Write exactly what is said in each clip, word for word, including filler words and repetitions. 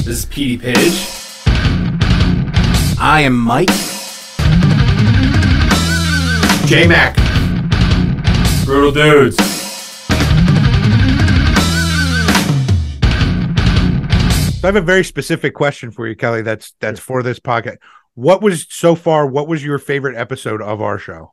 This is Petey Pidge. I am Mike. J-Mac. Brutal Dudes. So I have a very specific question for you, Kelly. That's that's for this podcast. What was so far? What was your favorite episode of our show?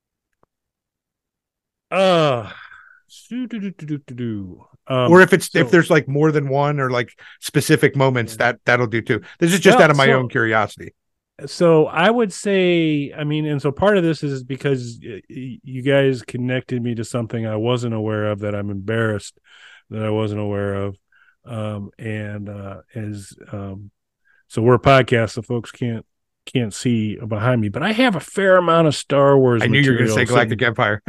Uh, do, do, do, do, do, do. Um, or if it's so, if there's like more than one or like specific moments, yeah. that that'll do too. This is just well, out of my so, own curiosity. So I would say, I mean, and so part of this is because you guys connected me to something I wasn't aware of that I'm embarrassed that I wasn't aware of. Um, and uh, as um, so we're a podcast, so folks can't can't see behind me, but I have a fair amount of Star Wars. I knew you were going to say Galactic so, Empire.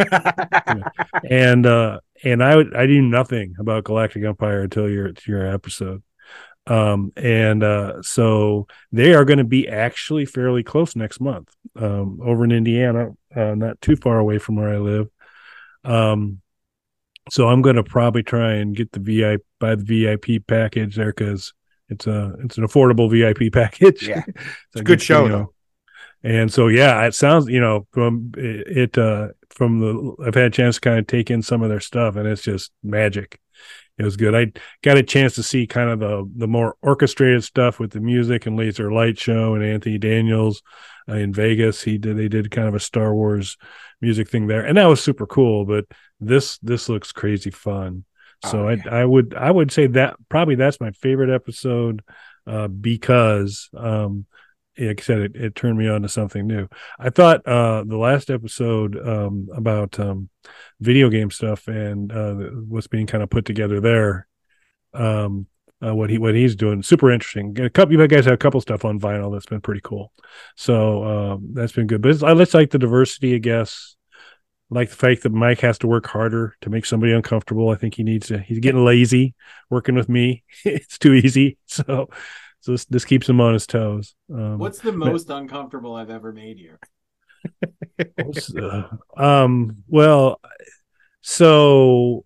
and uh, and I I knew nothing about Galactic Empire until your your episode. Um, and uh, so they are going to be actually fairly close next month, um, over in Indiana, uh, not too far away from where I live. Um, so I'm going to probably try and get the V I P buy the V I P package there because it's a it's an affordable V I P package. Yeah, it's a good show you know. though. And so yeah, it sounds you know from it, it uh, from the I've had a chance to kind of take in some of their stuff, and it's just magic. It was good. I got a chance to see kind of the the more orchestrated stuff with the music and Laser Light Show and Anthony Daniels uh, in Vegas. He did they did kind of a Star Wars music thing there, and that was super cool. But this this looks crazy fun. So oh, yeah. I I would I would say that probably that's my favorite episode uh, because um, like I said, it, it turned me on to something new. I thought uh, the last episode um, about um, video game stuff and uh, what's being kind of put together there, um, uh, what he what he's doing, super interesting. A couple, you guys have a couple stuff on vinyl that's been pretty cool. So um, that's been good. But it's, I let's like the diversity, I guess. I like the fact that Mike has to work harder to make somebody uncomfortable. I think he needs to. He's getting lazy working with me. It's too easy. So. So this, this keeps him on his toes. Um, What's the most but, uncomfortable I've ever made you? uh, um. Well, so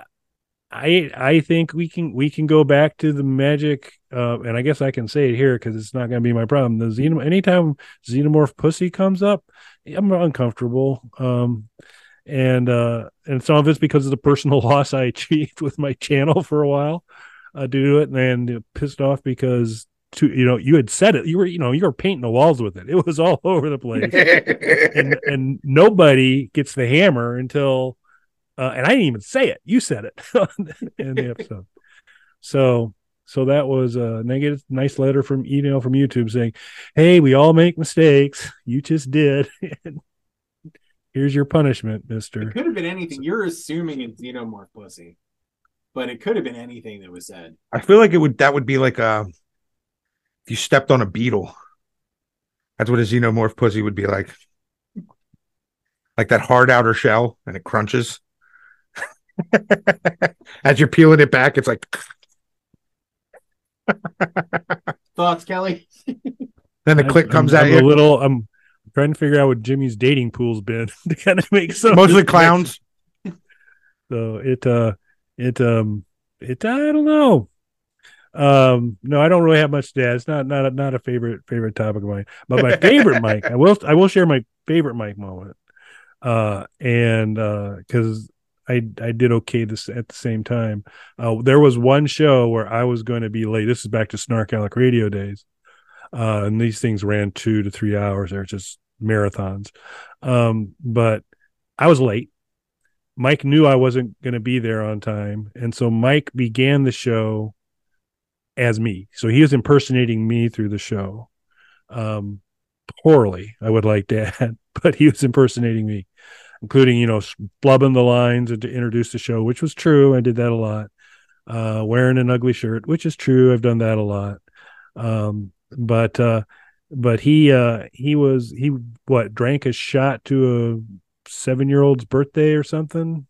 I I think we can we can go back to the magic, uh, and I guess I can say it here because it's not going to be my problem. The xenom anytime xenomorph pussy comes up, I'm uncomfortable. Um, and uh, and some of it's because of the personal loss I achieved with my channel for a while. Uh, to do it and uh, pissed off because to you know you had said it you were you know you were painting the walls with it it was all over the place and and nobody gets the hammer until uh, and I didn't even say it, you said it in the episode. So so that was a negative nice letter from email from YouTube saying, hey, we all make mistakes, you just did. Here's your punishment, mister. It could have been anything. You're assuming it's xenomorph pussy. But it could have been anything that was said. I feel like it would. That would be like a if you stepped on a beetle. That's what a xenomorph pussy would be like. Like that hard outer shell, and it crunches. As you're peeling it back, it's like. Thoughts, Kelly? Then the click I'm, comes I'm, at I'm you. A little. I'm trying to figure out what Jimmy's dating pool's been to kind of make some. Mostly clowns. So it. uh It um it I don't know. Um no, I don't really have much to add. It's not not a, not a favorite favorite topic of mine. But my favorite Mike, I will I will share my favorite Mike moment. Uh and uh because I I did okay this at the same time. Uh there was one show where I was going to be late. This is back to Snark Alec Radio days. Uh and these things ran two to three hours. They're just marathons. Um, but I was late. Mike knew I wasn't going to be there on time. And so Mike began the show as me. So he was impersonating me through the show. Um, poorly, I would like to add, but he was impersonating me, including, you know, blubbing the lines and to introduce the show, which was true. I did that a lot. Uh, wearing an ugly shirt, which is true. I've done that a lot. Um, but, uh, but he, uh, he was, he, what, drank a shot to a seven-year-old's birthday or something.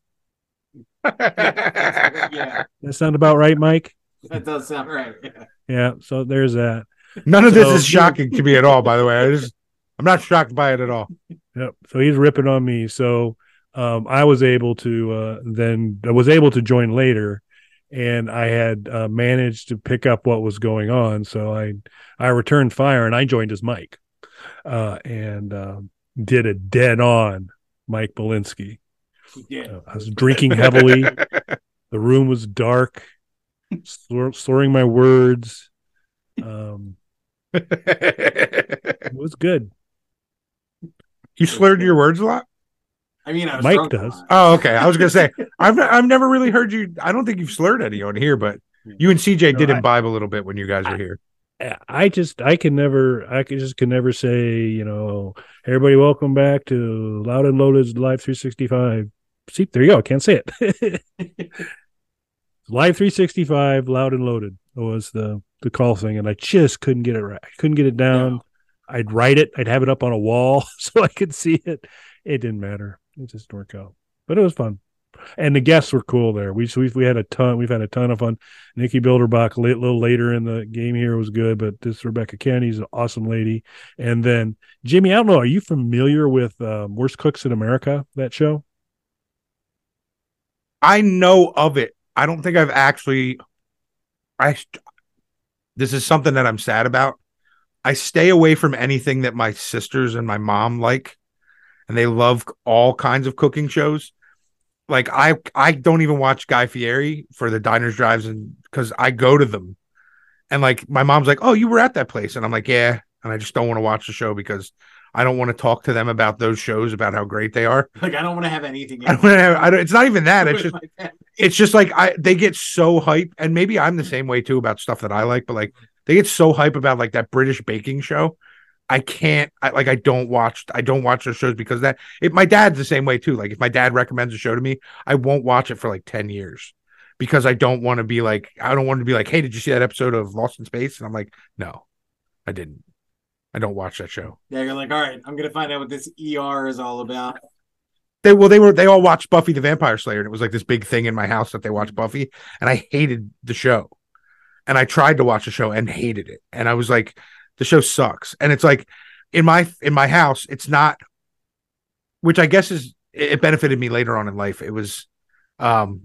Yeah, that sound about right, Mike? That does sound right. Yeah. Yeah. So there's that. None of so, this is shocking to me at all. By the way, I just, I'm not shocked by it at all. Yep. So he's ripping on me. So um, I was able to uh, then I was able to join later, and I had uh, managed to pick up what was going on. So I I returned fire and I joined as Mike, uh, and uh, did a dead on Mike Belinsky. Yeah. Uh, I was drinking heavily. The room was dark, slur- slurring my words. Um, it was good. You slurred your words a lot? I mean, I was Mike drunk a does. lot. Oh, okay. I was gonna say I've I've never really heard you. I don't think you've slurred any on here, but you and C J No, did I- imbibe a little bit when you guys were here. I just I can never I can just can never say, you know, everybody welcome back to Loud and Loaded's Live three sixty-five. See, there you go. I can't say it. Live three sixty-five, Loud and Loaded was the the call thing, and I just couldn't get it right. I couldn't get it down. No. I'd write it. I'd have it up on a wall so I could see it. It didn't matter. It just didn't work out, but it was fun. And the guests were cool there. We we we had a ton. We've had a ton of fun. Nikki Bilderbach a little later in the game here was good, but this Rebecca Kennedy's an awesome lady. And then Jimmy, I don't know. Are you familiar with uh, Worst Cooks in America? That show? I know of it. I don't think I've actually. I. This is something that I'm sad about. I stay away from anything that my sisters and my mom like, and they love all kinds of cooking shows. Like I, I don't even watch Guy Fieri for the diners, drives, and because I go to them, and like my mom's like, "Oh, you were at that place," and I'm like, "Yeah," and I just don't want to watch the show because I don't want to talk to them about those shows about how great they are. Like I don't want to have anything. I don't want to have. I don't, it's not even that. It's with just, my family. it's just like I. They get so hype, and maybe I'm the same way too about stuff that I like, but like they get so hype about like that British baking show. I can't I, like I don't watch I don't watch those shows because that it my dad's the same way too. Like if my dad recommends a show to me, I won't watch it for like ten years because I don't want to be like I don't want to be like, "Hey, did you see that episode of Lost in Space?" And I'm like, "No, I didn't. I don't watch that show." Yeah, you're like, all right, I'm gonna find out what this E R is all about. They well they were they all watched Buffy the Vampire Slayer, and it was like this big thing in my house that they watched Buffy, and I hated the show. And I tried to watch the show and hated it. And I was like, the show sucks. And it's like in my in my house, it's not, which I guess is it benefited me later on in life. It was um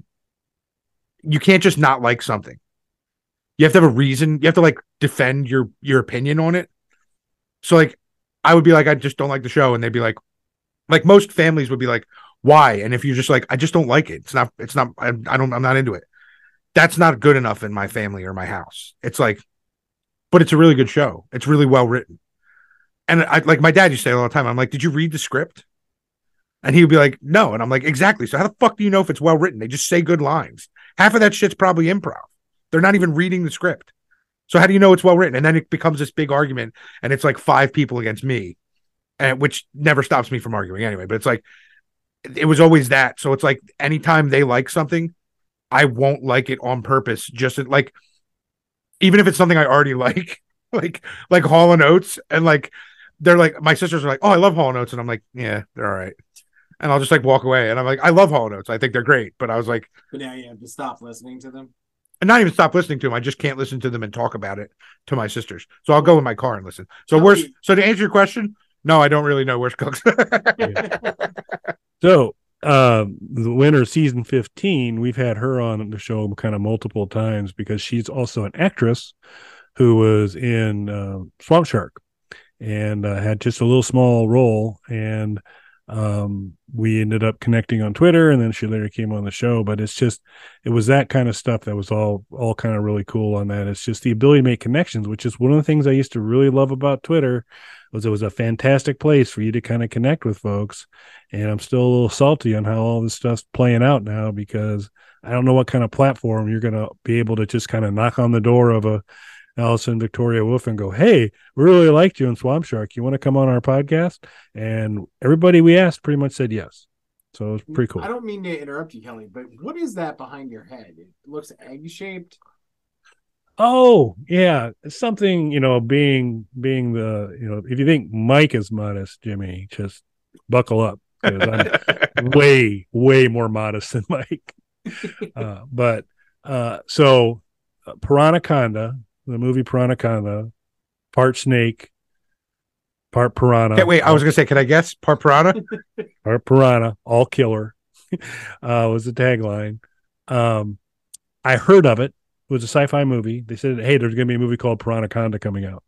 you can't just not like something. You have to have a reason. You have to like defend your your opinion on it. So like I would be like, I just don't like the show, and they'd be like, like most families would be like, why? And if you're just like, I just don't like it. It's not, it's not, I, I don't, I'm not into it. That's not good enough in my family or my house. It's like, but it's a really good show. It's really well written. And I like my dad used to say all the time, I'm like, did you read the script? And he would be like, no. And I'm like, exactly. So how the fuck do you know if it's well written? They just say good lines. Half of that shit's probably improv. They're not even reading the script. So how do you know it's well written? And then it becomes this big argument, and it's like five people against me, and which never stops me from arguing anyway. But it's like, it was always that. So it's like anytime they like something, I won't like it on purpose. Just like, even if it's something I already like, like, like Hall and Oates, and like, they're like, my sisters are like, oh, I love Hall and Oates. And I'm like, yeah, they're all right. And I'll just like walk away. And I'm like, I love Hall and Oates. I think they're great. But I was like, But now you have to stop listening to them. and not even stop listening to them. I just can't listen to them and talk about it to my sisters. So I'll go in my car and listen. So How worst, many- so to answer your question, no, I don't really know Worst Cooks. So, um, the winner of season fifteen, we've had her on the show kind of multiple times because she's also an actress who was in uh, Swamp Shark and uh, had just a little small role. And um, we ended up connecting on Twitter, and then she later came on the show. But it's just, it was that kind of stuff that was all, all kind of really cool on that. It's just the ability to make connections, which is one of the things I used to really love about Twitter. Was it was a fantastic place for you to kind of connect with folks. And I'm still a little salty on how all this stuff's playing out now, because I don't know what kind of platform you're going to be able to just kind of knock on the door of a Allison Victoria Wolf and go, hey, we really liked you in Swamp Shark. You want to come on our podcast? And everybody we asked pretty much said yes. So it was pretty cool. I don't mean to interrupt you, Kelly, but what is that behind your head? It looks egg shaped. Oh, yeah. It's something, you know, being being the, you know, if you think Mike is modest, Jimmy, just buckle up, because I'm way, way more modest than Mike. Uh, but uh, so uh, Piranaconda, the movie Piranaconda, part snake, part piranha. Okay, wait, I was gonna say, can I guess? Part piranha? Part piranha, all killer, uh, was the tagline. Um, I heard of it. It was a sci-fi movie. They said, hey, there's going to be a movie called Piranaconda coming out.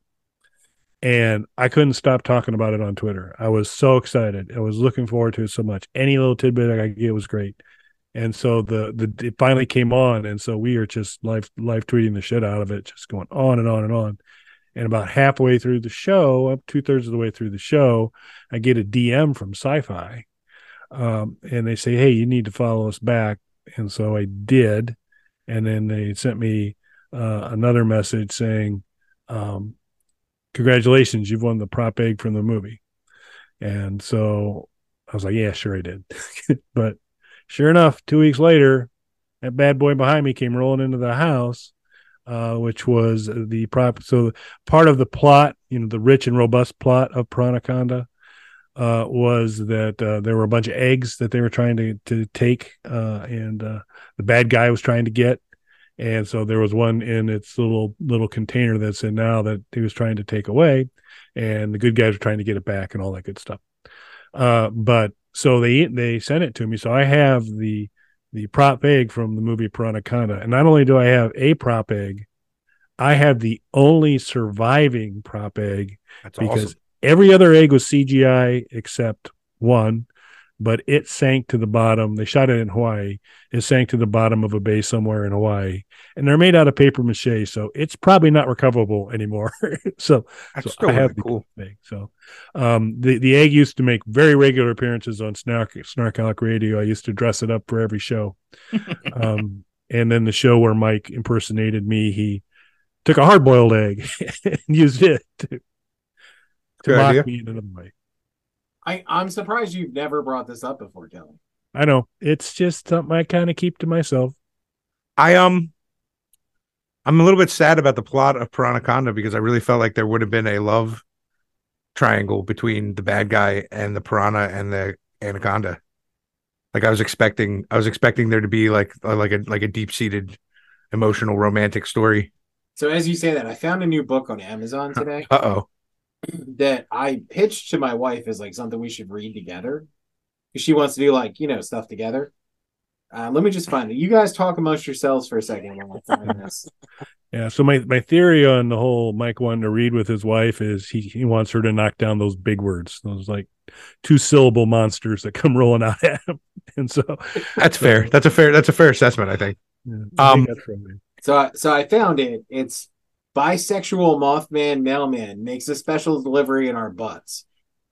And I couldn't stop talking about it on Twitter. I was so excited. I was looking forward to it so much. Any little tidbit I could get was great. And so the the it finally came on, and so we are just live live tweeting the shit out of it, just going on and on and on. And about halfway through the show, up two thirds of the way through the show, I get a D M from Sci-Fi, um, and they say, "Hey, you need to follow us back." And so I did, and then they sent me uh, another message saying, um, "Congratulations, you've won the prop egg from the movie." And so I was like, "Yeah, sure, I did," but. Sure enough, two weeks later, that bad boy behind me came rolling into the house, uh, which was the prop. So part of the plot, you know, the rich and robust plot of Piranaconda uh, was that uh, there were a bunch of eggs that they were trying to to take, uh, and uh, the bad guy was trying to get. And so there was one in its little little container that's in now that he was trying to take away, and the good guys were trying to get it back and all that good stuff. Uh, but So they they sent it to me. So I have the the prop egg from the movie Piranaconda. And not only do I have a prop egg, I have the only surviving prop egg. That's because awesome. every other egg was C G I except one, but it sank to the bottom. They shot it in Hawaii. It sank to the bottom of a bay somewhere in Hawaii. And they're made out of paper mache, so it's probably not recoverable anymore. so That's so still I have really the cool. egg. So um, the, the egg used to make very regular appearances on Snark, Snarkalic Radio. I used to dress it up for every show. um, and then the show where Mike impersonated me, he took a hard-boiled egg and used it to, to Good mock idea. me in another way. I, I'm surprised you've never brought this up before, Kelly. I know. It's just something I kind of keep to myself. I um I'm a little bit sad about the plot of Piranaconda because I really felt like there would have been a love triangle between the bad guy and the piranha and the anaconda. Like I was expecting I was expecting there to be like like a like a deep-seated emotional romantic story. So as you say that, I found a new book on Amazon today Uh-oh. that I pitched to my wife as like something we should read together. Because she wants to do like, you know, stuff together. Uh, let me just find it. You guys talk amongst yourselves for a second while I find this. Yeah. So my, my theory on the whole Mike wanting to read with his wife is he, he wants her to knock down those big words, those like two syllable monsters that come rolling out at him. And so That's fair. That's a fair that's a fair assessment, I think. yeah, I Um, think that's right. So, I- so I found it. It's Bisexual Mothman Mailman makes a special delivery in our butts.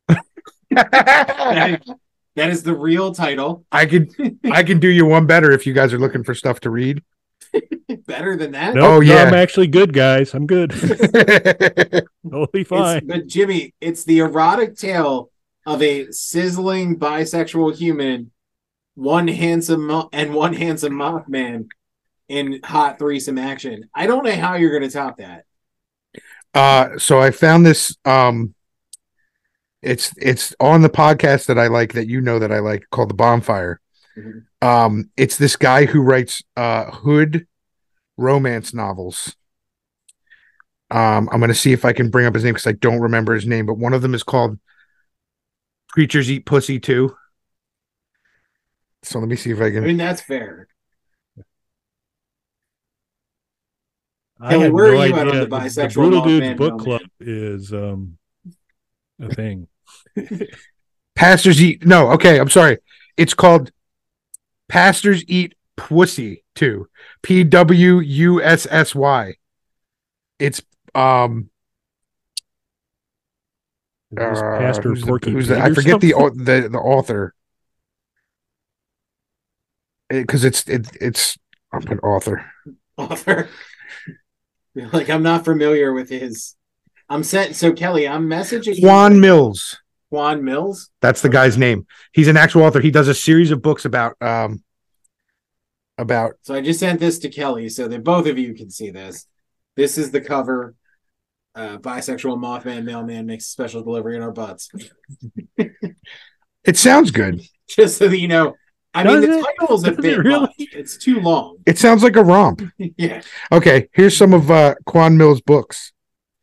That, that is the real title. I could I can do you one better if you guys are looking for stuff to read. Better than that. Nope, Oh, no, yeah. I'm actually good, guys. I'm good. Totally It's, fine. but Jimmy, it's the erotic tale of a sizzling bisexual human, one handsome mo- and one handsome Mothman in hot threesome action. I don't know how you're going to top that. Uh, so I found this. Um, it's it's on the podcast that I like, that you know that I like, called The Bonfire. Mhm. Um, it's this guy who writes uh hood romance novels. Um, I'm gonna see if I can bring up his name because I don't remember his name, but one of them is called Creatures Eat Pussy Too. So let me see if I I can. mean, that's fair. I Kelly, had where no are you at idea on the the, the bisexual Brutal Dudes Mothman book Mailman? club is um a thing. Pastors Eat. No, okay, I'm sorry. It's called Pastors Eat Pussy Too. P W U S S Y. It's um. Is Uh, Pastor who's the- Porky who's the- Pig I or forget the something? au- the the author because it's it, it's I'll put author. Author. Like, I'm not familiar with his. I'm set. So, Kelly, I'm messaging you Juan right now. Mills. Juan Mills. That's the guy's name. He's an actual author. He does a series of books about um about So I just sent this to Kelly so that both of you can see this. This is the cover. Uh, bisexual Mothman Mailman makes a special delivery in our butts. it sounds good. Just so that you know. I mean, Does the it? title's a Does it bit really? much. It's too long. It sounds like a romp. Yeah. Okay, here's some of uh Quan Mills' books.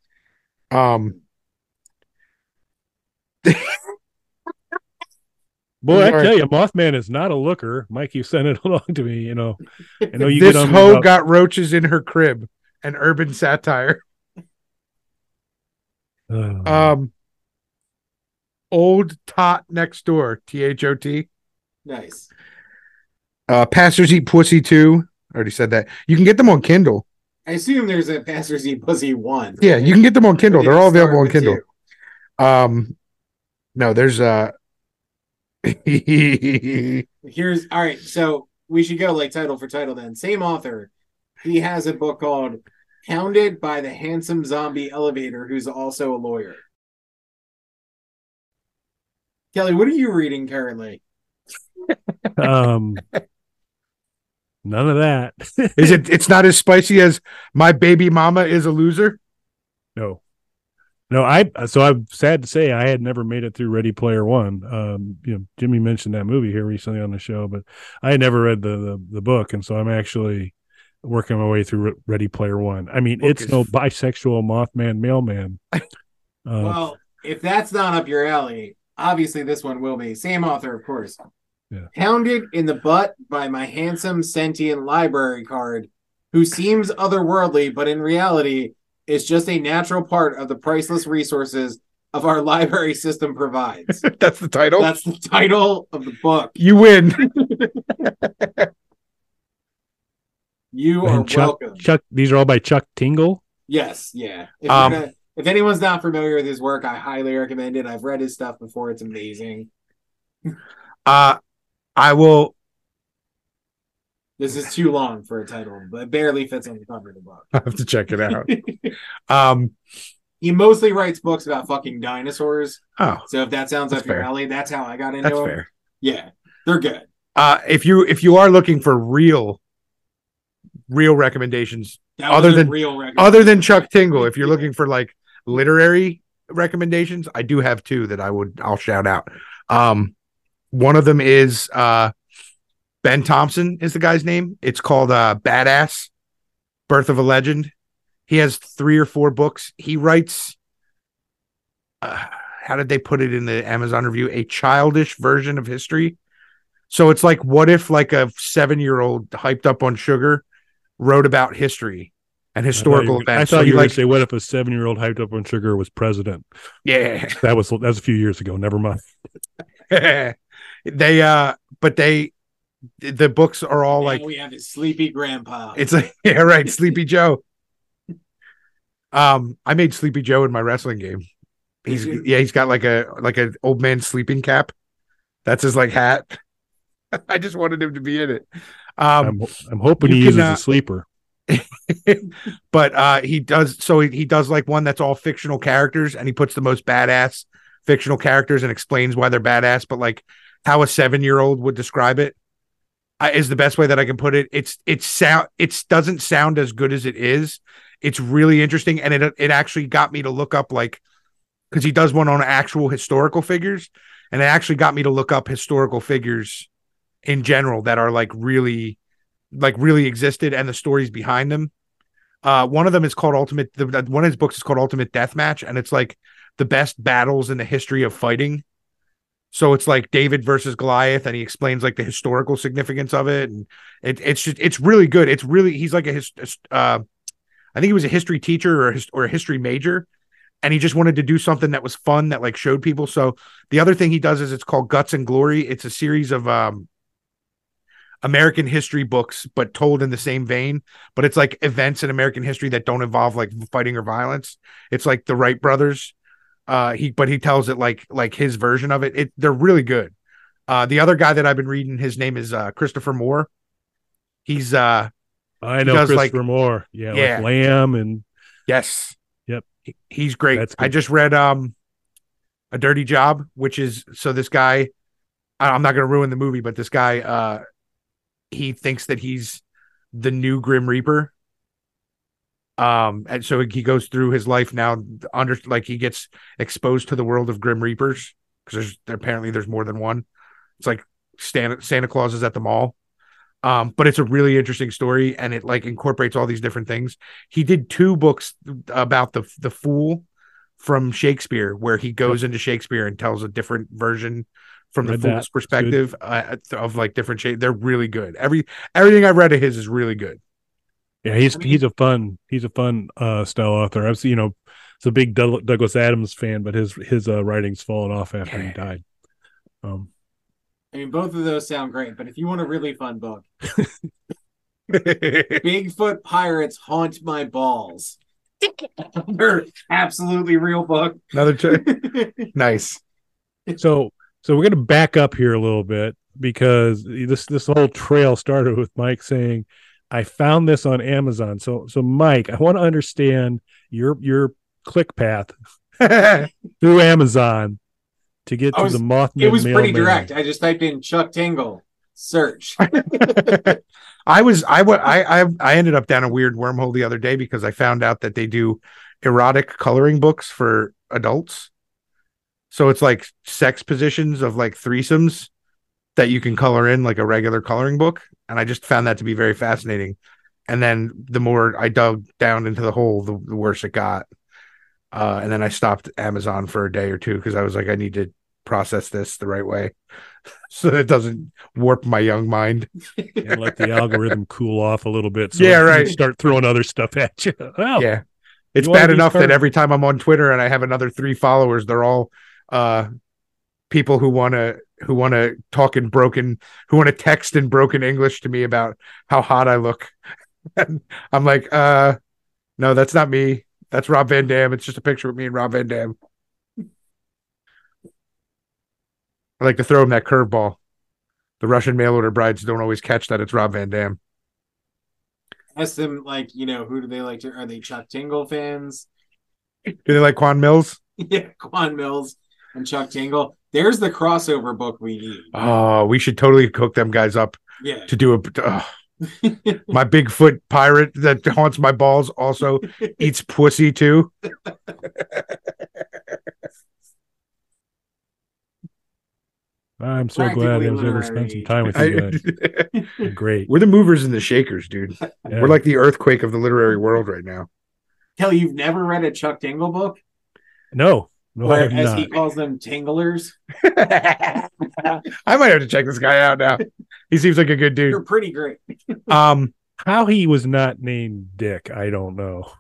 Um Boy, I All right. tell you, Mothman is not a looker. Mike, you sent it along to me. You know, I know you This get on me hoe about- got roaches in her crib. An urban satire. Uh, Um, Old Tot Next Door. T H O T. Nice. Uh, Pastors Eat Pussy too. I already said that. You can get them on Kindle. I assume there's a Pastors Eat Pussy one. Yeah, right? you can get them on Kindle. Or did They're he all start available on with Kindle. two? Um, no, there's uh. Here's all right. So we should go like title for title then. Same author. He has a book called Hounded by the Handsome Zombie Elevator, who's also a lawyer. Kelly, what are you reading currently? um, none of that. Is it? It's not as spicy as My Baby Mama Is a Loser. No, no. I so I'm sad to say I had never made it through Ready Player One. Um, you know, Jimmy mentioned that movie here recently on the show, but I had never read the the, the book, and so I'm actually working my way through Ready Player One. I mean, Book it's is- no bisexual Mothman mailman. Uh, Well, if that's not up your alley, obviously this one will be. Same author, of course. Yeah. Hounded in the butt by my handsome sentient library card, who seems otherworldly, but in reality is just a natural part of the priceless resources of our library system provides. That's the title. That's the title of the book. You win. You are and Chuck, welcome. Chuck, these are all by Chuck Tingle. Yes, yeah. If, Um, you're gonna, if anyone's not familiar with his work, I highly recommend it. I've read his stuff before. It's amazing. Uh, I will. This is too long for a title, but it barely fits on the cover of the book. I have to check it out. Um. He mostly writes books about fucking dinosaurs. Oh, So if that sounds That's up your fair. alley, that's how I got into that's them. fair. Yeah, they're good. Uh, if you if you are looking for real, real recommendations That Other was a than- real record. other than Chuck Tingle, if you're looking for like literary recommendations, I do have two that I would I'll shout out. Um, one of them is uh, Ben Thompson is the guy's name. It's called uh, Badass: Birth of a Legend. He has three or four books. He writes. Uh, how did they put it in the Amazon review? A childish version of history. So it's like, what if like a seven-year-old hyped up on sugar wrote about history and historical I thought you were, events? I thought So you were like, going to say, what if a seven year old hyped up on sugar was president? yeah. That was that was a few years ago. Never mind. they uh but they the books are all Now like we have his sleepy grandpa. it's like yeah right Sleepy Joe. um I made Sleepy Joe in my wrestling game. He's Did you? yeah he's got like a like an old man sleeping cap. That's his like hat. I just wanted him to be in it. um I'm I'm hoping you he can, uses uh, a sleeper. but uh he does so he, he does like one that's all fictional characters, and he puts the most badass fictional characters and explains why they're badass, but like how a seven-year-old would describe it uh, is the best way that I can put it. It's it's sound it doesn't sound as good as it is. It's really interesting, and it it actually got me to look up like because he does one on actual historical figures, and it actually got me to look up historical figures in general that are like really like really existed and the stories behind them. Uh, one of them is called Ultimate. The, one of his books is called Ultimate Deathmatch, and it's like the best battles in the history of fighting. So it's like David versus Goliath, and he explains like the historical significance of it, and it, it's just it's really good. It's really he's like a his, uh, I think he was a history teacher or a, his, or a history major, and he just wanted to do something that was fun that like showed people. So the other thing he does is it's called Guts and Glory. It's a series of um, American history books, but told in the same vein. But it's like events in American history that don't involve like fighting or violence. It's like the Wright brothers. Uh, he but he tells it like like his version of it. It they're really good. Uh, the other guy that I've been reading, his name is uh, Christopher Moore. He's uh I know does, Christopher like- Moore. Yeah, Yeah. like Lamb and yes, Yep. He- he's great. That's I good. just read um A Dirty Job, which is so this guy. I- I'm not going to ruin the movie, but this guy uh he thinks that he's the new Grim Reaper. Um, and so he goes through his life now under like he gets exposed to the world of Grim Reapers because there's there, apparently there's more than one. It's like Santa Santa Claus is at the mall. Um, but it's a really interesting story, and it like incorporates all these different things. He did two books about the the Fool from Shakespeare, where he goes into Shakespeare and tells a different version from the Read fool's that. perspective uh, of like different shade. They're really good. Every everything I've read of his is really good. Yeah, he's I mean- he's a fun he's a fun uh style author. I've seen, you know, it's a big Doug- Douglas Adams fan, but his his uh, writing's fallen off after Yeah. he died. Um, I mean, both of those sound great, but if you want a really fun book, Bigfoot Pirates Haunt My Balls. They're absolutely real book. Another ch- nice. so so we're gonna back up here a little bit because this this whole trail started with Mike saying, "I found this on Amazon." So so Mike, I want to understand your your click path through Amazon to get I to was- the Mothman. It was pretty mailman. direct. I just typed in Chuck Tingle, search. I was I wa- I I I ended up down a weird wormhole the other day because I found out that they do erotic coloring books for adults. So it's like sex positions of like threesomes that you can color in like a regular coloring book, and I just found that to be very fascinating. And then the more I dug down into the hole, the, the worse it got. Uh, and then I stopped Amazon for a day or two because I was like, I need to process this the right way so that it doesn't warp my young mind. And let the algorithm cool off a little bit. So Yeah, it can right. Start throwing other stuff at you. Well, Yeah. It's you wanna bad be enough part- that every time I'm on Twitter and I have another three followers, they're all uh people who want to who want to talk in broken who want to text in broken English to me about how hot I look. And I'm like, uh no, that's not me. That's Rob Van Dam. It's just a picture of me and Rob Van Dam. I like to throw him that curveball. The Russian mail order brides don't always catch that it's Rob Van Dam. Ask them, like, you know, who do they like to? Are they Chuck Tingle fans? Do they like Quan Mills? Yeah, Quan Mills and Chuck Tingle. There's the crossover book we need. Oh, we should totally hook them guys up Yeah. to do a. Oh. My Bigfoot pirate that haunts my balls also eats pussy too. I'm so glad I was able to spend some time with you guys. I- Great. We're the movers and the shakers, dude. Yeah. We're like the earthquake of the literary world right now. Kelly, you've never read a Chuck Tingle book? no, no, I Or have as not. he calls them, tinglers. I might have to check this guy out now. He seems like a good They're dude. pretty great. Um, How he was not named Dick, I don't know.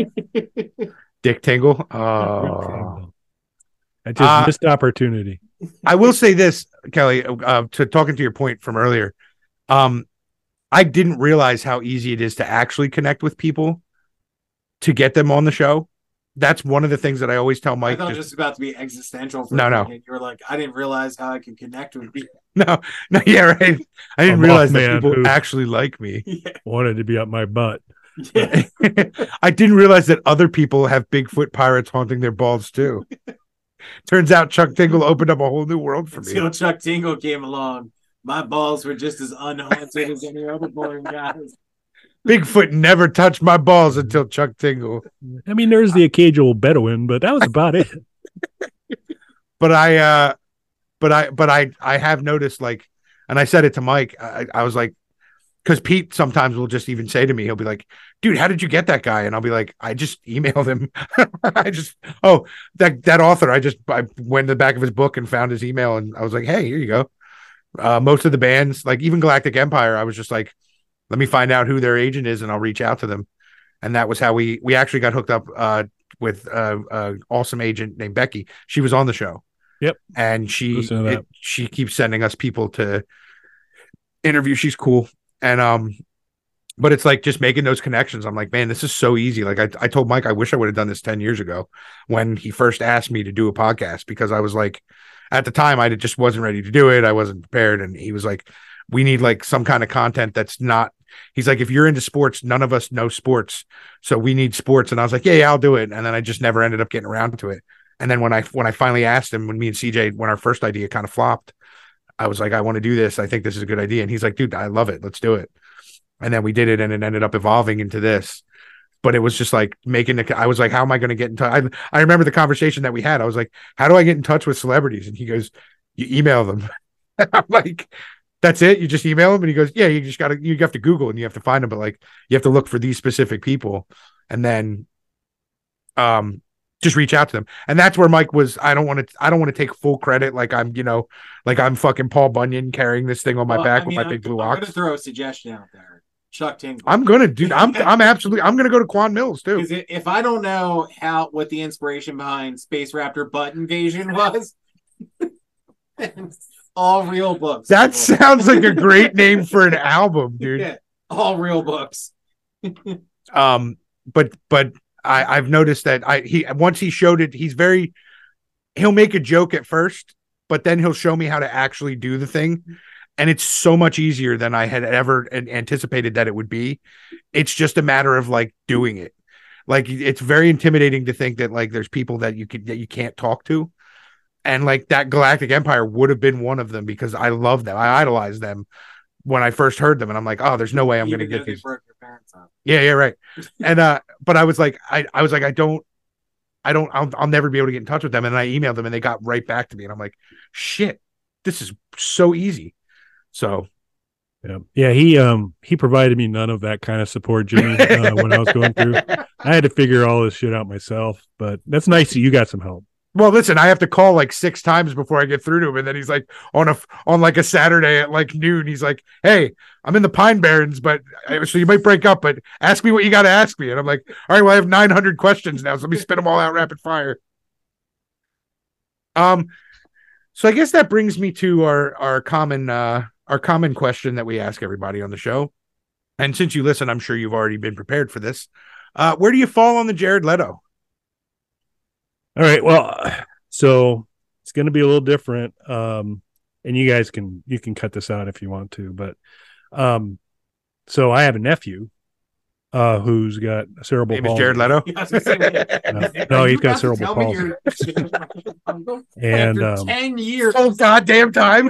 Dick Tingle. Oh, I just Uh, missed opportunity. I will say this, Kelly, uh, to talking to your point from earlier. Um, I didn't realize how easy it is to actually connect with people to get them on the show. That's one of the things that I always tell I Mike. thought it just- was just about to be existential. For No, a no. second. You were like, I didn't realize how I could connect with people. no, no, yeah, right. I didn't A realize that Mothman people who- actually like me. Yeah. Wanted to be up my butt. Yeah. I didn't realize that other people have Bigfoot pirates haunting their balls too. Turns out Chuck Tingle opened up a whole new world for me. Until Chuck Tingle came along, my balls were just as unhaunted as any other boy guys. Bigfoot never touched my balls until Chuck Tingle. I mean, there's the occasional Bedouin, but that was about it. But I, uh, but I, but I, I have noticed, like, and I said it to Mike. I, I was like, because Pete sometimes will just even say to me, he'll be like, "Dude, how did you get that guy?" And I'll be like, "I just emailed him. I just, oh, that that author. I just I went to the back of his book and found his email, and I was like, hey, here you go." Uh, most of the bands, like even Galactic Empire, I was just like, let me find out who their agent is, and I'll reach out to them. And that was how we we actually got hooked up uh, with uh, uh, awesome agent named Becky. She was on the show. Yep. And she Listen to that. it, she keeps sending us people to interview. She's cool. And um, but it's like just making those connections. I'm like, man, this is so easy. Like I, I told Mike, I wish I would have done this ten years ago when he first asked me to do a podcast, because I was like, at the time, I just wasn't ready to do it. I wasn't prepared. And he was like, we need like some kind of content that's not, he's like, if you're into sports, none of us know sports. So we need sports. And I was like, yeah, yeah, I'll do it. And then I just never ended up getting around to it. And then when I, when I finally asked him, when me and C J, when our first idea kind of flopped, I was like, I want to do this. I think this is a good idea. And he's like, dude, I love it. Let's do it. And then we did it, and it ended up evolving into this. But it was just like making the, I was like, how am I going to get in touch? I, I remember the conversation that we had. I was like, how do I get in touch with celebrities? And he goes, you email them. I'm like, that's it? You just email them? And he goes, yeah, you just got to, you have to Google and you have to find them. But like, you have to look for these specific people. And then, um, just reach out to them. And that's where Mike was. I don't want to, I don't want to take full credit. Like I'm, you know, like I'm fucking Paul Bunyan carrying this thing on my well, back I with mean, my big I'm, blue I'm ox. going to throw a suggestion out there. Chuck Tingle. I'm going to do, I'm, I'm absolutely, I'm going to go to Quan Mills too. Because if I don't know how, what the inspiration behind Space Raptor Butt Invasion was, all real books. That people. sounds like a great name for an album, dude. Yeah, all real books. um, but, but I, I've noticed that I, he, once he showed it, he's very, he'll make a joke at first, but then he'll show me how to actually do the thing. And it's so much easier than I had ever anticipated that it would be. It's just a matter of like doing it. Like it's very intimidating to think that like there's people that you can that you can't talk to. And like that Galactic Empire would have been one of them because I love them. I idolize them when I first heard them. And I'm like, oh, there's no way I'm going to get these. Broke your parents up. Yeah, yeah, right. and uh, but I was like, I, I was like, I don't, I don't, I'll, I'll never be able to get in touch with them. And I emailed them and they got right back to me. And I'm like, shit, this is so easy. So, yeah, yeah, he um he provided me none of that kind of support, Jimmy, uh, when I was going through. I had to figure all this shit out myself, but that's nice that you got some help. Well, listen, I have to call like six times before I get through to him, and then he's like on a on like a Saturday at like noon. He's like, "Hey, I'm in the Pine Barrens, but so you might break up, but ask me what you got to ask me." And I'm like, "All right, well, I have nine hundred questions now, so let me spit them all out rapid fire." Um, so I guess that brings me to our our common uh. Our common question that we ask everybody on the show. And since you listen, I'm sure you've already been prepared for this. Uh, where do you fall on the Jared Leto? All right. Well, so it's going to be a little different. Um, and you guys can, you can cut this out if you want to, but, um, so I have a nephew, uh, who's got cerebral Name is palsy. Jared Leto. no, no he's got cerebral palsy. And, After um, ten years. Oh, goddamn time.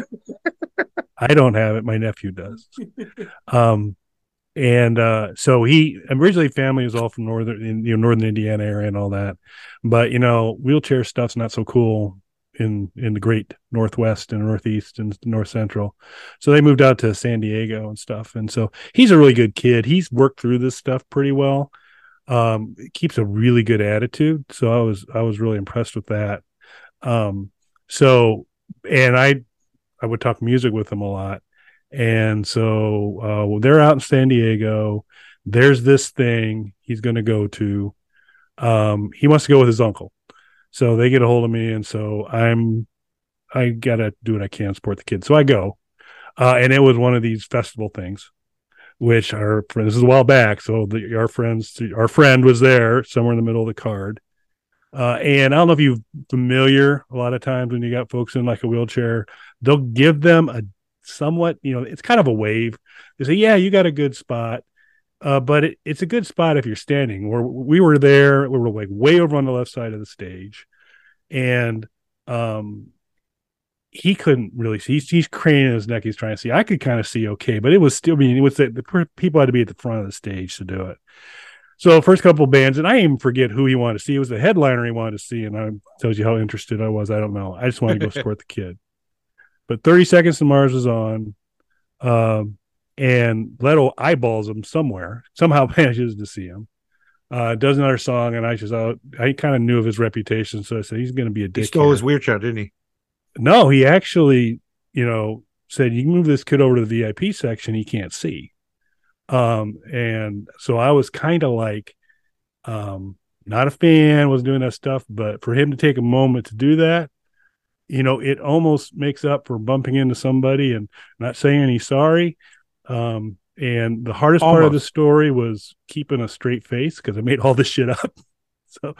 I don't have it. My nephew does. Um, and uh, so he originally family is all from northern, in, you know, northern Indiana area and all that. But you know, wheelchair stuff's not so cool in in the great Northwest and Northeast and North Central. So they moved out to San Diego and stuff. And so he's a really good kid. He's worked through this stuff pretty well. Um, keeps a really good attitude. So I was I was really impressed with that. Um, so and I. I would talk music with him a lot. And so uh, they're out in San Diego. There's this thing he's going to go to. Um, he wants to go with his uncle. So they get a hold of me. And so I'm, I got to do what I can to support the kids. So I go. Uh, and it was one of these festival things, which our friends, this is a while back. So the, our friends, our friend was there somewhere in the middle of the card. Uh, and I don't know if you're familiar, a lot of times when you got folks in like a wheelchair, they'll give them a somewhat, you know, it's kind of a wave. They say, yeah, you got a good spot. Uh, but it, it's a good spot if you're standing. We're, we were there, we were like way over on the left side of the stage. And um, he couldn't really see. He's, he's craning his neck. He's trying to see. I could kind of see okay, but it was still, I mean, it was the, the people had to be at the front of the stage to do it. So first couple of bands, and I even forget who he wanted to see. It was the headliner he wanted to see, and I tells you how interested I was. I don't know. I just wanted to go support the kid. But thirty Seconds to Mars was on, um, and Leto eyeballs him somewhere. Somehow manages to see him. Uh, does another song, and I just uh, I kind of knew of his reputation, so I said he's going to be a dick. He stole here. his wheelchair, didn't he? No, he actually, you know, said you can move this kid over to the V I P section. He can't see. Um, and so I was kind of like, um, not a fan, was doing that stuff, but for him to take a moment to do that, you know, it almost makes up for bumping into somebody and not saying he's sorry. Um, and the hardest almost. part of the story was keeping a straight face because I made all this shit up. So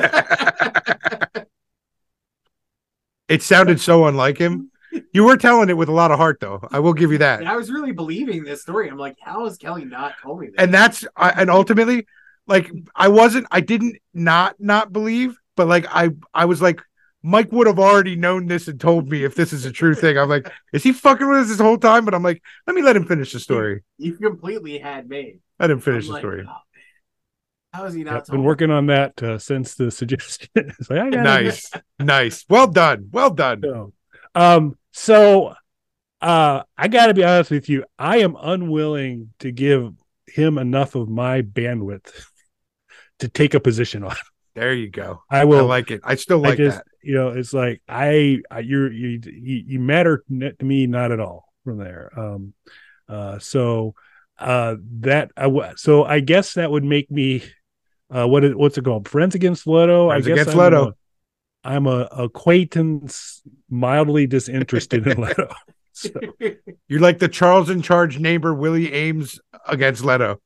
it sounded so unlike him. You were telling it with a lot of heart, though. I will give you that. I was really believing this story. I'm like, how has Kelly not told me this? And that's, I, and ultimately, like, I wasn't, I didn't not not believe, but like, I, I was like, Mike would have already known this and told me if this is a true thing. I'm like, is he fucking with us this whole time? But I'm like, let me let him finish the story. You completely had me. Let him finish I'm the like, story. oh, man. How is he not? I've been working on that uh, since the suggestion. It's like, I got Nice, nice. Well done. Well done. So, um, so uh, I got to be honest with you. I am unwilling to give him enough of my bandwidth to take a position on. There you go. I will I like it. I still like I just, that. You know, it's like I, I you're you, you you matter to me not at all from there. Um, uh, so uh, that I w- so I guess that would make me uh, what is what's it called? Friends Against Leto. Friends I guess Against I'm Leto. A, I'm a acquaintance, mildly disinterested in Leto. So. You're like the Charles in Charge neighbor Willie Ames against Leto.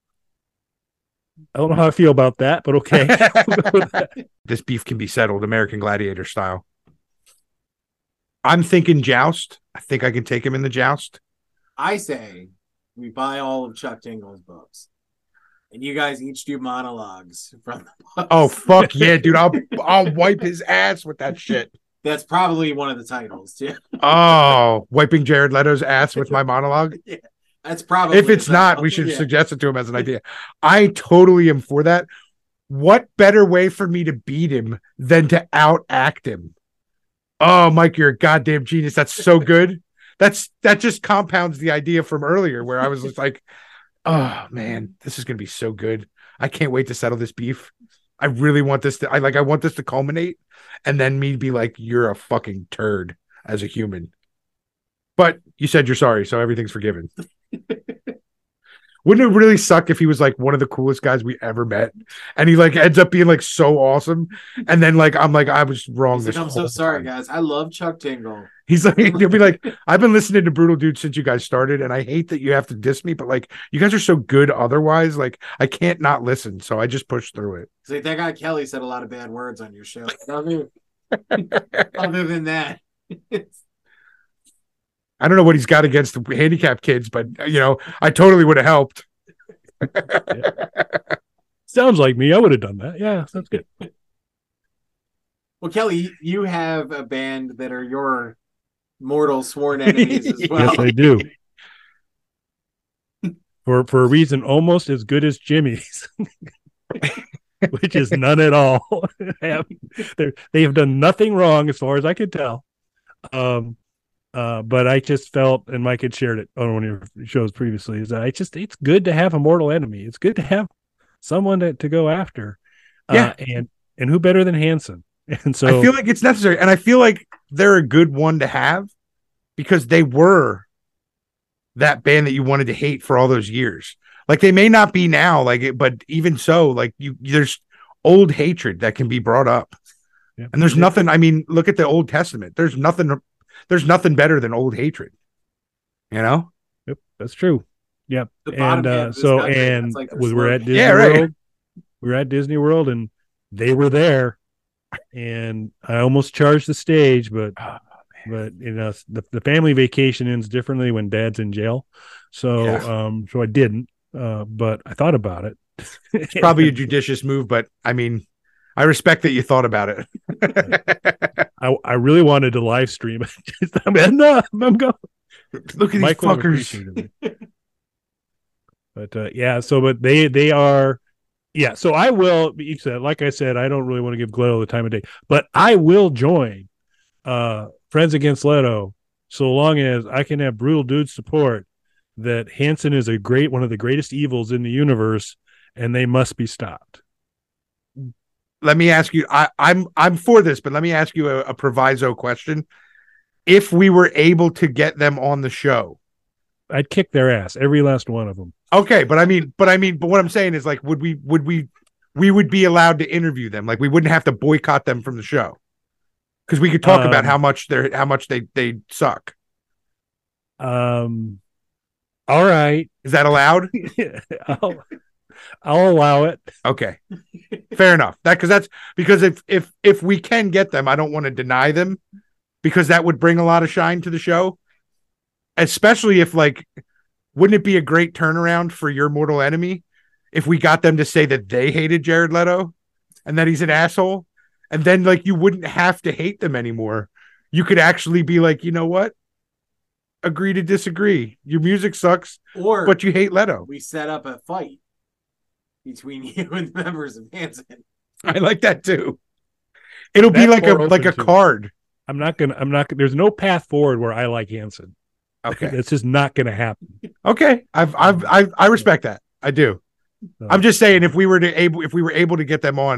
I don't know how I feel about that, but okay. This beef can be settled American Gladiator style. I'm thinking joust. I think I can take him in the joust. I say we buy all of Chuck Tingle's books, and you guys each do monologues from the books. Oh fuck yeah, dude! I'll I'll wipe his ass with that shit. That's probably one of the titles too. Oh, wiping Jared Leto's ass with my monologue. Yeah, that's probably. If it's not, we should yeah. suggest it to him as an idea. I totally am for that. What better way for me to beat him than to outact him? Oh, Mike, you're a goddamn genius. That's so good. That's that just compounds the idea from earlier where I was just like, oh man, this is gonna be so good. I can't wait to settle this beef. I really want this to I like I want this to culminate and then me be like, you're a fucking turd as a human. But you said you're sorry, so everything's forgiven. Wouldn't it really suck if he was like one of the coolest guys we ever met, and he like ends up being like so awesome, and then like I'm like I was wrong. He's This like, I'm so whole sorry, time. guys. I love Chuck Tingle. He's like he'll be like, I've been listening to Brutal Dude since you guys started, and I hate that you have to diss me, but like you guys are so good otherwise, like I can't not listen, so I just push through it. He's like, that guy Kelly said a lot of bad words on your show. Other, other than that. I don't know what he's got against the handicapped kids, but you know, I totally would have helped. Yeah. Sounds like me. I would have done that. Yeah, that's good. Well, Kelly, you have a band that are your mortal sworn enemies as well. Yes, I do. For for a reason almost as good as Jimmy's, which is none at all. they have, they have done nothing wrong as far as I could tell. Um, uh, but I just felt, and Mike had shared it on one of your shows previously, is that I just it's good to have a mortal enemy. It's good to have someone to, to go after. Yeah, uh, and and who better than Hanson? And so I feel like it's necessary, and I feel like they're a good one to have because they were that band that you wanted to hate for all those years. Like they may not be now, like it, but even so, like you, there's old hatred that can be brought up, yeah. And there's nothing. I mean, look at the Old Testament. There's nothing. There's nothing better than old hatred. You know. Yep, that's true. Yep, The and uh, so country, and like we were at Disney yeah, right. World. We were at Disney World, and they were there, and I almost charged the stage, but oh, but you know the, the family vacation ends differently when Dad's in jail, so yeah. um so I didn't, uh, but I thought about it. It's probably a judicious move, but I mean, I respect that you thought about it. I I really wanted to live stream it. I'm enough. I'm going. Look at Mike these fuckers. But uh, yeah, so but they they are. Yeah, so I will. You said, like I said, I don't really want to give Leto the time of day, but I will join uh, Friends Against Leto so long as I can have Brutal Dude's support that Hanson is a great one of the greatest evils in the universe, and they must be stopped. Let me ask you. I, I'm I'm for this, but let me ask you a, a proviso question. If we were able to get them on the show, I'd kick their ass, every last one of them. Okay, but I mean, but I mean, but what I'm saying is, like, would we, would we, we would be allowed to interview them? Like, we wouldn't have to boycott them from the show because we could talk um, about how much they're, how much they they suck. Um, all right, is that allowed? I'll, I'll allow it. Okay, fair enough. That because that's because if if if we can get them, I don't want to deny them because that would bring a lot of shine to the show, especially if like. Wouldn't it be a great turnaround for your mortal enemy if we got them to say that they hated Jared Leto and that he's an asshole? And then like you wouldn't have to hate them anymore. You could actually be like, you know what? Agree to disagree. Your music sucks, or but you hate Leto. We set up a fight between you and the members of Hanson. I like that too. It'll That's be like a like a too. card. I'm not gonna. I'm not. There's no path forward where I like Hanson. Okay, it's just not going to happen. Okay, I've, I've, I've, I respect that. I do. So, I'm just saying, if we were to able, if we were able to get them on,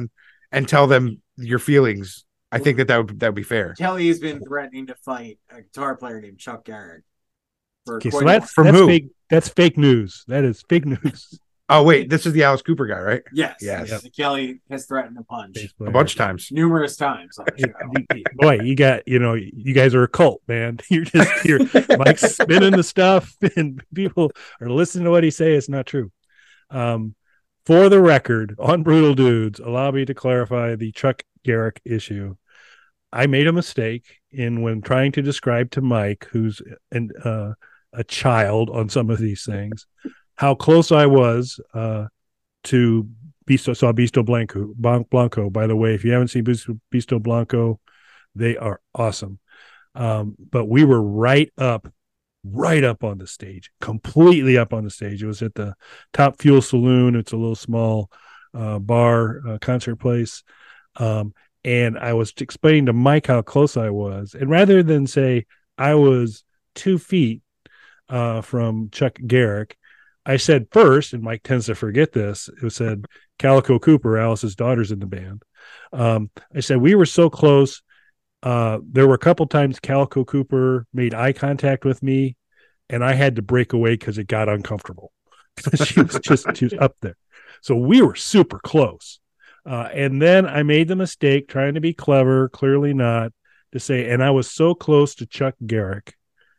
and tell them your feelings. I think that that would that would be fair. Kelly has been threatening to fight a guitar player named Chuck Garrick. For Okay, so quite a that's From that's who? fake. That's fake news. That is fake news. Oh wait, this is the Alice Cooper guy, right? Yes. Yes. yes. Kelly has threatened to punch Bass A player. bunch of times. numerous times on the It- show. you- boy, you got you know, you guys are a cult, man. You're just you're Mike's spinning the stuff, and people are listening to what he say. It's not true. Um, for the record, on Brutal Dudes, allow me to clarify the Chuck Garrick issue. I made a mistake in when trying to describe to Mike, who's an uh, a child on some of these things, how close I was uh, to Bisto, saw Bisto Blanco. Blanco, by the way, if you haven't seen Bisto, Bisto Blanco, they are awesome. Um, but we were right up, right up on the stage, completely up on the stage. It was at the Top Fuel Saloon. It's a little small uh, bar uh, concert place. Um, and I was explaining to Mike how close I was. And rather than say I was two feet uh, from Chuck Garrick, I said first, and Mike tends to forget this, it said Calico Cooper, Alice's daughter's in the band. Um, I said we were so close. Uh, there were a couple times Calico Cooper made eye contact with me, and I had to break away because it got uncomfortable. she was just she was up there. So we were super close. Uh, and then I made the mistake trying to be clever, clearly not, to say, and I was so close to Chuck Garrick,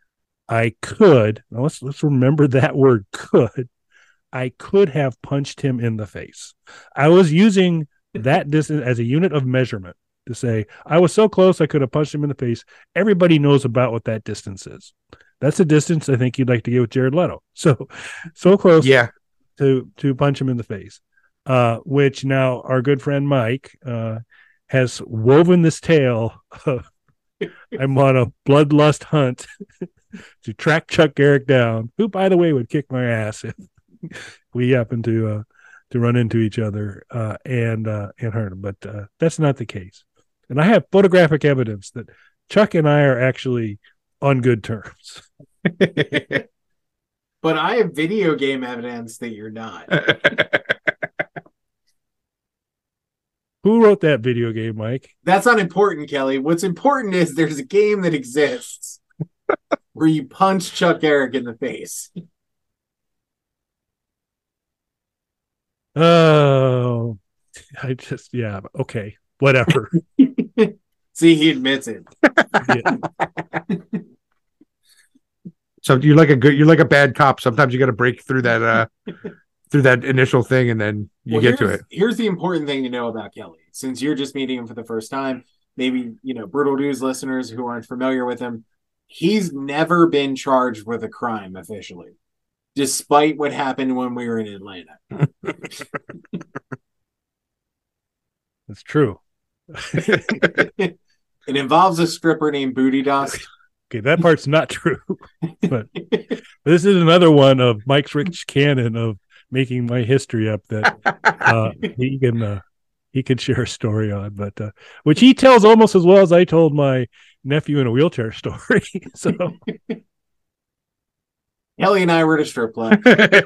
I could, now let's, let's remember that word could, I could have punched him in the face. I was using that distance as a unit of measurement to say, I was so close, I could have punched him in the face. Everybody knows about what that distance is. That's a distance I think you'd like to get with Jared Leto. So, so close Yeah. to, to punch him in the face. Uh, which now our good friend Mike uh, has woven this tale of I'm on a bloodlust hunt to track Chuck Garrick down, who, by the way, would kick my ass if we happen to uh, to run into each other uh, and uh, and hurt him. But uh, that's not the case. And I have photographic evidence that Chuck and I are actually on good terms. But I have video game evidence that you're not. Who wrote that video game, Mike? That's not important, Kelly. What's important is there's a game that exists where you punch Chuck Garrick in the face. Oh, I just, yeah, okay, whatever. See, he admits it. Yeah. So you're like a good, you're like a bad cop. Sometimes you got to break through that, uh, through that initial thing, and then you Well, get to here's- it. Here's the important thing to know about Kelly. Since you're just meeting him for the first time, maybe, you know, Brutal News listeners who aren't familiar with him, he's never been charged with a crime officially, despite what happened when we were in Atlanta. That's true. It involves a stripper named Booty Dust. Okay, that part's not true. But this is another one of Mike's rich canon of making my history up that uh, he can uh, he can share a story on, but uh, which he tells almost as well as I told my nephew in a wheelchair story. So Kelly and I were at a strip club.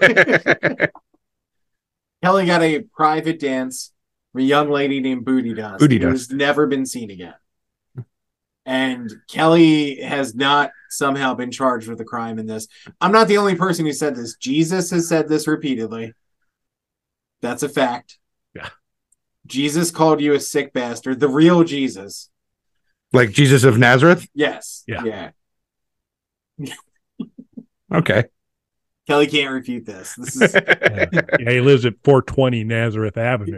Kelly got a private dance with a young lady named Booty Dust, Booty who's Dust. never been seen again. And Kelly has not somehow been charged with a crime in this. I'm not the only person who said this. Jesus has said this repeatedly. That's a fact. Yeah. Jesus called you a sick bastard. The real Jesus. Like Jesus of Nazareth. Yes. Yeah. Yeah. Okay. Kelly can't refute this. This is yeah, yeah, he lives at four twenty Nazareth Avenue.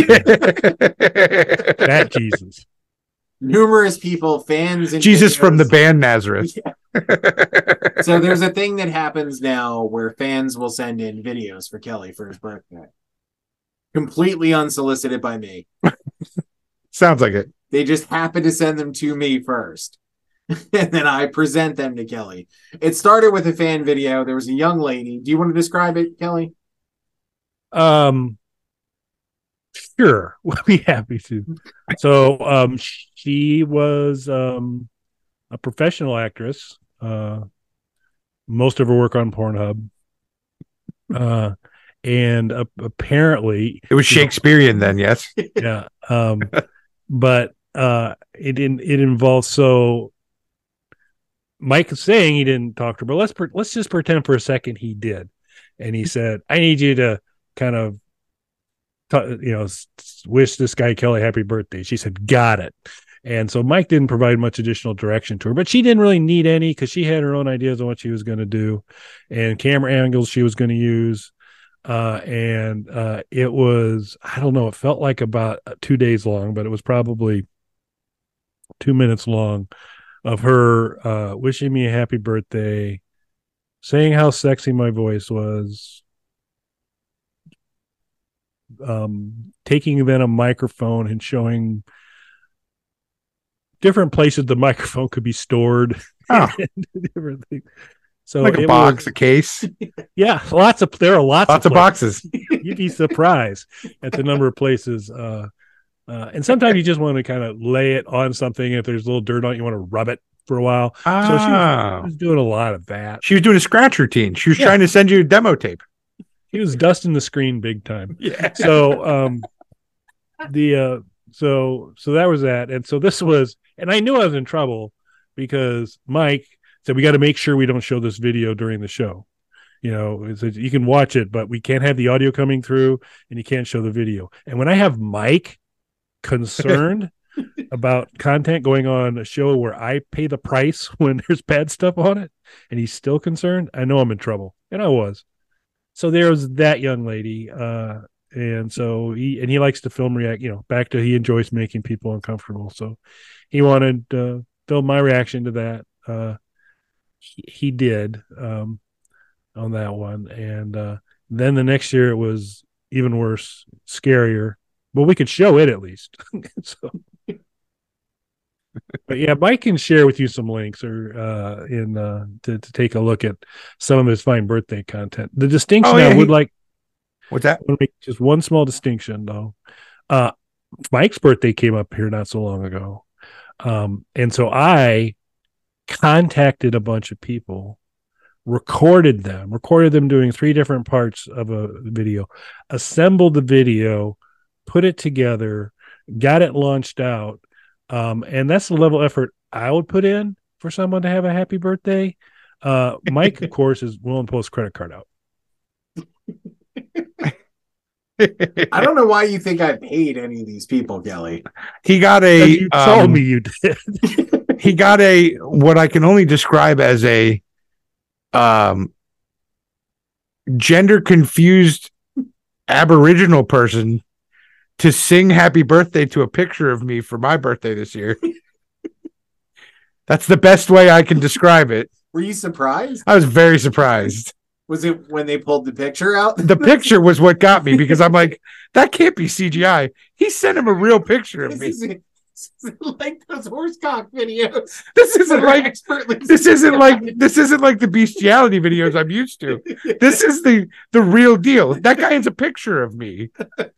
That Jesus. numerous people, fans, and Jesus from the videos. band Nazareth. So there's a thing that happens now where fans will send in videos for Kelly for his birthday. Completely unsolicited by me. Sounds like it. They just happen to send them to me first. And then I present them to Kelly. It started with a fan video. There was a young lady. Do you want to describe it, Kelly? Um, sure, we'll be happy to. So, um, she was um a professional actress. Uh, most of her work on Pornhub. Uh, and uh, apparently It was Shakespearean then, yes. yeah. Um, but uh, it didn't. It involves so. Mike is saying he didn't talk to her, but let's per, let's just pretend for a second he did, and he said, "I need you to kind of, t- you know, wish this guy Kelly happy birthday." She said, "Got it." And so Mike didn't provide much additional direction to her, but she didn't really need any because she had her own ideas on what she was going to do and camera angles she was going to use. Uh, and uh, it was, I don't know, it felt like about two days long, but it was probably two minutes long of her uh, wishing me a happy birthday, saying how sexy my voice was, um, taking then a microphone and showing different places the microphone could be stored. Oh. Different things. So like a it box, was, a case. Yeah, lots of there are lots, lots of, of boxes. You'd be surprised at the number of places. Uh, uh, and sometimes you just want to kind of lay it on something. If there's a little dirt on it, you want to rub it for a while. Oh. So she was, she was doing a lot of that. She was doing a scratch routine. She was Yeah. trying to send you a demo tape. He was dusting the screen big time. Yeah. So um, the uh, so so that was that, and so this was, and I knew I was in trouble because Mike said we got to make sure we don't show this video during the show. You know, so you can watch it, but we can't have the audio coming through, and you can't show the video. And when I have Mike concerned about content going on a show where I pay the price when there's bad stuff on it, and he's still concerned, I know I'm in trouble, and I was. So there was that young lady, uh, and so he and he likes to film react. You know, back to he enjoys making people uncomfortable. So he wanted to uh, film my reaction to that. Uh, he, he did um, on that one, and uh, then the next year it was even worse, scarier. Well, we could show it at least. So, but yeah, Mike can share with you some links or uh, in uh, to to take a look at some of his fine birthday content. The distinction Oh, yeah, I would he- like. What's that? I want to make just one small distinction, though. Uh, Mike's birthday came up here not so long ago. Um, and so I contacted a bunch of people, recorded them, recorded them doing three different parts of a video, assembled the video, put it together, got it launched out. Um, and that's the level of effort I would put in for someone to have a happy birthday. Uh, Mike, of course, is willing to pull his credit card out. I don't know why you think I paid any of these people, Kelly. He got a. You told um, me you did. He got a what I can only describe as a um gender confused Aboriginal person to sing happy birthday to a picture of me for my birthday this year. That's the best way I can describe it. Were you surprised? I was very surprised. Was it when they pulled the picture out? The picture was what got me because I'm like, that can't be C G I. He sent him a real picture of This me. isn't, this isn't like those horse cock videos. This isn't that are like expertly this isn't like this isn't like the bestiality videos I'm used to. This is the the real deal. That guy has a picture of me.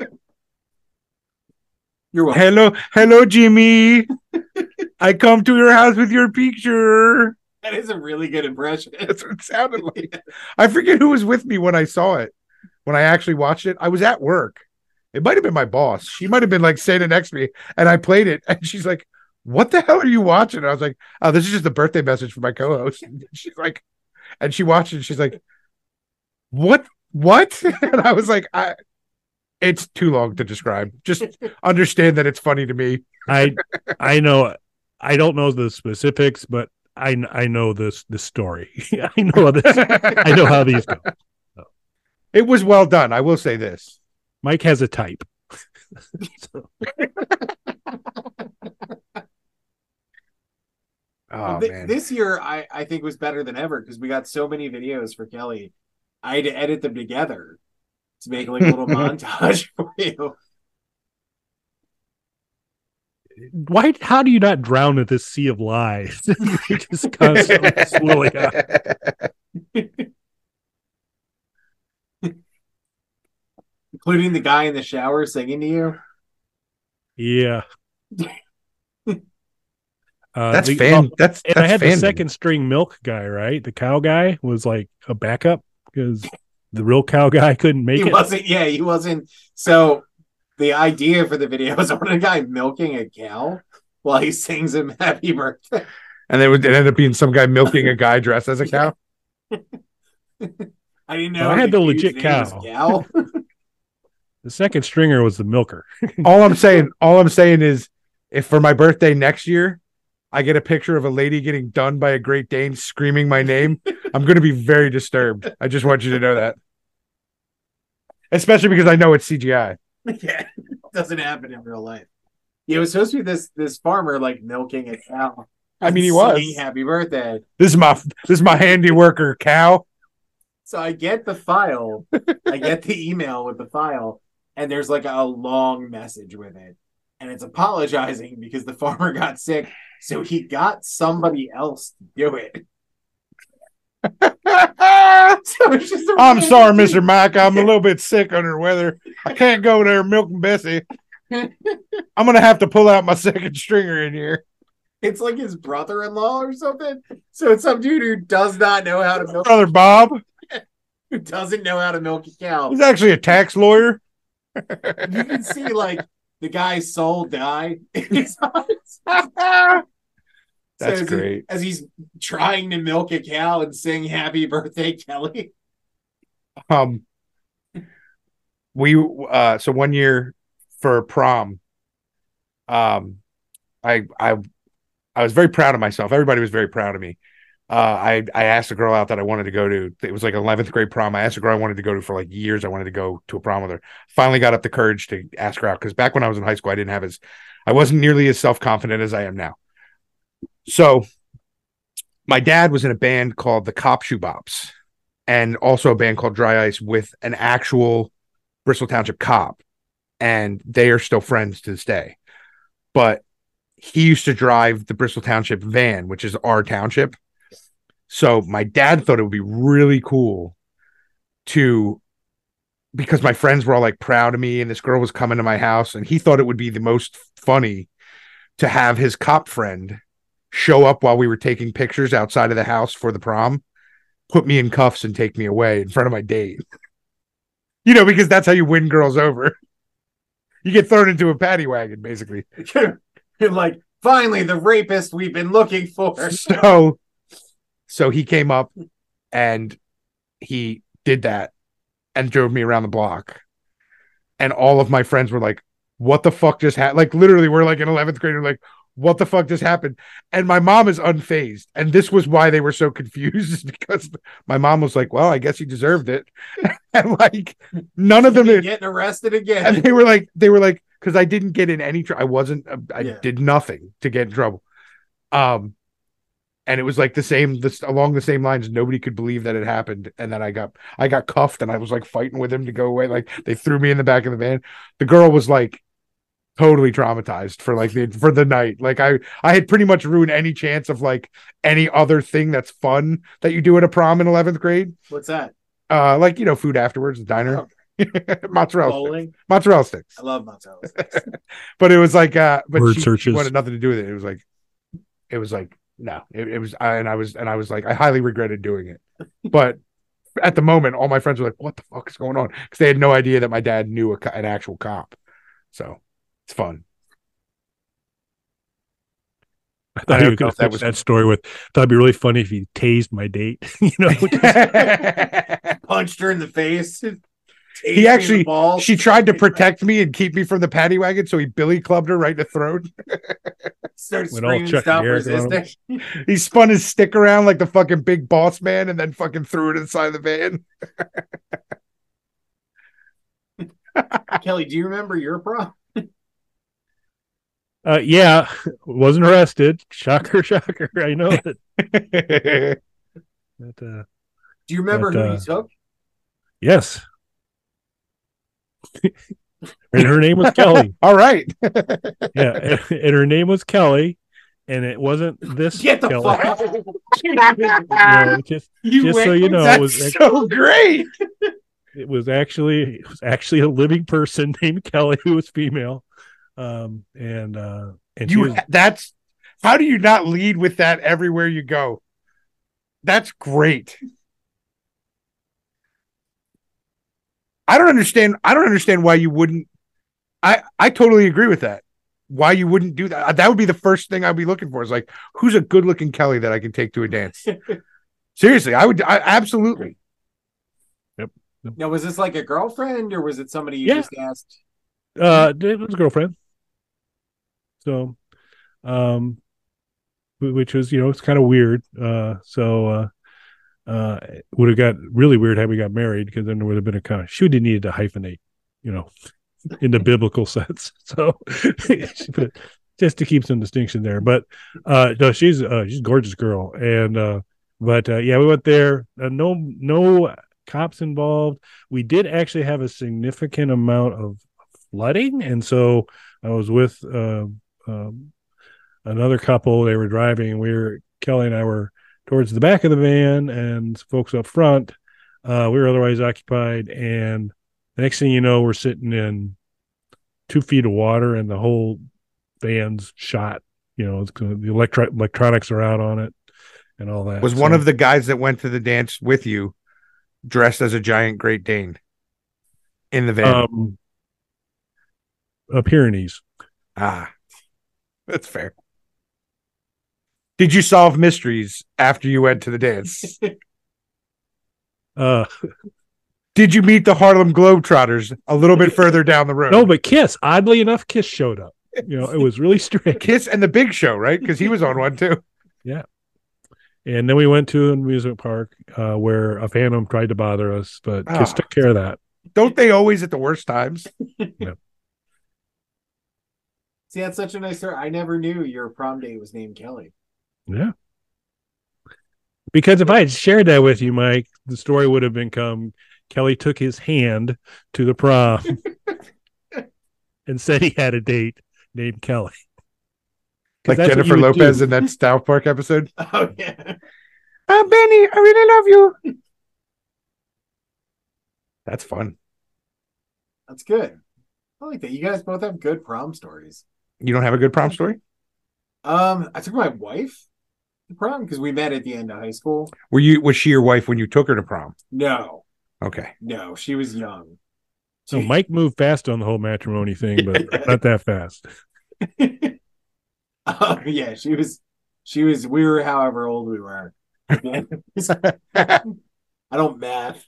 You're welcome. Hello, hello, Jimmy. I come to your house with your picture. That is a really good impression. That's what it sounded like. I forget who was with me when I saw it. When I actually watched it, I was at work. It might have been my boss. She might have been like standing next to me, and I played it, and she's like, "What the hell are you watching?" And I was like, "Oh, this is just a birthday message for my co-host." And she's like, and she watched it. And she's like, "What? What?" And I was like, "I." It's too long to describe. Just understand that it's funny to me. I I know I don't know the specifics, but I I know this this story. I know this. I know how these go. It was well done. I will say this. Mike has a type. So, Oh Th- man. This year, I, I think was better than ever because we got so many videos for Kelly. I had to edit them together to make like a little montage for you. why? How do you not drown in this sea of lies? You're just constantly swirling out. Including the guy in the shower singing to you. Yeah. Uh, That's the- fan. well, That's and that's I had fandom. the second string milk guy, right? The cow guy was like a backup because the real cow guy couldn't make he it. wasn't. Yeah, he wasn't. So the idea for the video is on a guy milking a cow while he sings him "Happy Birthday." And then it ended up being some guy milking a guy dressed as a cow. I didn't know. Well, I had the dude's legit name cow. was cow. The second stringer was the milker. all I'm saying, all I'm saying is, if for my birthday next year, I get a picture of a lady getting done by a Great Dane screaming my name, I'm going to be very disturbed. I just want you to know that, especially because I know it's C G I. Yeah, it doesn't happen in real life. Yeah, it was supposed to be this this farmer like milking a cow. I mean, he singing was. "Happy Birthday." This is my this is my handy worker cow. So I get the file, I get the email with the file, and there's like a long message with it. And it's apologizing because the farmer got sick, so he got somebody else to do it. So it's just a I'm sorry, Mister Mike. I'm a little bit sick under the weather. I can't go there milking Bessie. I'm gonna have to pull out my second stringer in here. It's like his brother-in-law or something. So it's some dude who does not know how to milk, Brother Bob, who doesn't know how to milk a cow. he's actually a tax lawyer. You can see like the guy's soul die in his eyes. That's So as he- great. as he's trying to milk a cow and sing "Happy Birthday, Kelly." Um, we uh, so one year for prom, um, I I I was very proud of myself. Everybody was very proud of me. Uh, I I asked a girl out that I wanted to go to. It was like eleventh grade prom. I asked a girl I wanted to go to for like years. I wanted to go to a prom with her. Finally got up the courage to ask her out because back when I was in high school, I didn't have as I wasn't nearly as self confident as I am now. So my dad was in a band called the Cop Shoe Bops and also a band called Dry Ice with an actual Bristol Township cop. And they are still friends to this day. But he used to drive the Bristol Township van, which is our township. So my dad thought it would be really cool to, because my friends were all like proud of me and this girl was coming to my house, and he thought it would be the most funny to have his cop friend show up while we were taking pictures outside of the house for the prom, put me in cuffs and take me away in front of my date. You know, because that's how you win girls over. You get thrown into a paddy wagon, basically. You're like, finally, the rapist we've been looking for. So, so he came up and he did that and drove me around the block. And all of my friends were like, what the fuck just happened? Like, literally, we're like in eleventh grade. We're like, what the fuck just happened? And my mom is unfazed. And this was why they were so confused, because my mom was like, well, I guess he deserved it. And like, none of them You're getting arrested again. and they were like, they were like, because I didn't get in any trouble. I wasn't, I Yeah. did nothing to get in trouble. Um, and it was like the same, this along the same lines. Nobody could believe that it happened. And then I got, I got cuffed and I was like fighting with him to go away. Like they threw me in the back of the van. The girl was like totally traumatized for like the, for the night. Like I, I had pretty much ruined any chance of like any other thing that's fun that you do at a prom in eleventh grade. What's that? Uh, like, you know, food afterwards, the diner, mozzarella, Bowling. sticks. mozzarella sticks. I love mozzarella sticks. But it was like, uh, but Word she, she searches. wanted nothing to do with it. It was like, it was like, no, it, it was, I, and I was, and I was like, I highly regretted doing it. But at the moment, all my friends were like, what the fuck is going on? Because they had no idea that my dad knew a, co- an actual cop. So it's fun. I thought I you don't were know going if to that finish was- that story with. Thought it'd be really funny if he tased my date. You know, Punched her in the face. He actually, balls. she tried to protect me and keep me from the paddy wagon, so he billy clubbed her right in the throat. Started When all screaming, Chuck stop Garrett on him. resisting. He spun his stick around like the fucking big boss man and then fucking threw it inside the van. Kelly, do you remember your prom? uh, yeah, wasn't arrested. Shocker, shocker. I know that. that uh, Do you remember But, who uh, you took? yes. And her name was Kelly. All right. Yeah, and, and her name was Kelly, and it wasn't this Get the Kelly. fuck out. No, just You just so went- you know, it That's was so great. it was actually it was actually a living person named Kelly who was female, um, and uh, and she You was, that's how do you not lead with that everywhere you go? That's great. I don't understand. I don't understand why you wouldn't. I I totally agree with that. Why you wouldn't do that? That would be the first thing I'd be looking for. Is like, who's a good looking Kelly that I can take to a dance? Seriously, I would. I absolutely. Yep. Now, was this like a girlfriend or was it somebody you Yeah. just asked? Uh, it was a girlfriend. So, um, wh- which was, you know, it's kind of weird. Uh, so, uh, uh, would have got really weird had we got married, because then there would have been a kind of, she would have needed to hyphenate, you know, in the biblical sense. So, but just to keep some distinction there. But, uh, no, she's, uh, she's a gorgeous girl. And, uh, but, uh, yeah, we went there. Uh, no, no cops involved. We did actually have a significant amount of flooding. And so I was with, uh, um, another couple. They were driving, and we were, Kelly and I were towards the back of the van, and folks up front. Uh, we were otherwise occupied, and the next thing you know, we're sitting in two feet of water, and the whole van's shot. You know, it's, the electro- electronics are out on it, and all that. Was So, one of the guys that went to the dance with you dressed as a giant Great Dane in the van? um, uh, Pyrenees. Ah, that's fair. Did you solve mysteries after you went to the dance? Uh, Did you meet the Harlem Globetrotters a little bit further down the road? no, but Kiss. Oddly enough, Kiss showed up. You know, it was really strange. Kiss and the Big Show, right? Because he was on one too. Yeah. And then we went to an amusement park uh, where a phantom tried to bother us, but Kiss Ah. took care of that. Don't they always at the worst times? See, that's such a nice story. I never knew your prom date was named Kelly. Yeah. Because if I had shared that with you, Mike, the story would have become Kelly took his hand to the prom and said he had a date named Kelly. 'Cause Like that's what Jennifer you would Lopez do. in that South Park episode. Oh, yeah. Oh, Benny, I really love you. That's fun. That's good. I like that. You guys both have good prom stories. You don't have a good prom story? Um, I took my wife to prom because we met at the end of high school. Were you was she your wife when you took her to prom? No, Okay. no, she was young. So Mike moved fast on the whole matrimony thing, but not that fast. Oh, yeah, she was. She was. We were however old we were. I don't math.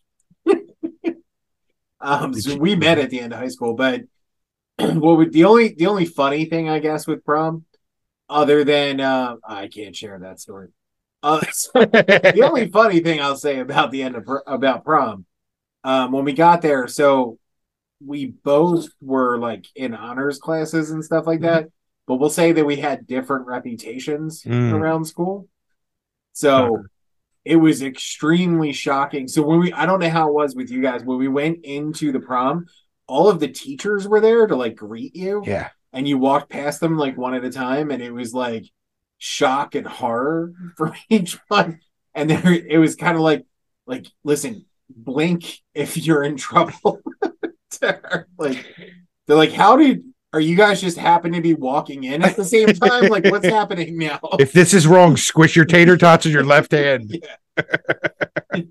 um, so we met at the end of high school, but what would the only the only funny thing I guess with prom, other than uh, I can't share that story. Uh, so the only funny thing I'll say about the end of pr- about prom, um, when we got there, so we both were like in honors classes and stuff like that. But we'll say that we had different reputations Mm. around school. So Shocker. it was extremely shocking. So when we, I don't know how it was with you guys, when we went into the prom, all of the teachers were there to like greet you. Yeah. And you walked past them like one at a time. And it was like shock and horror for each one. And there, it was kind of like, like, listen, blink if you're in trouble. Like, they're like, how did, are you guys just happen to be walking in at the same time? Like, what's happening now? If this is wrong, squish your tater tots in your left hand. Yeah.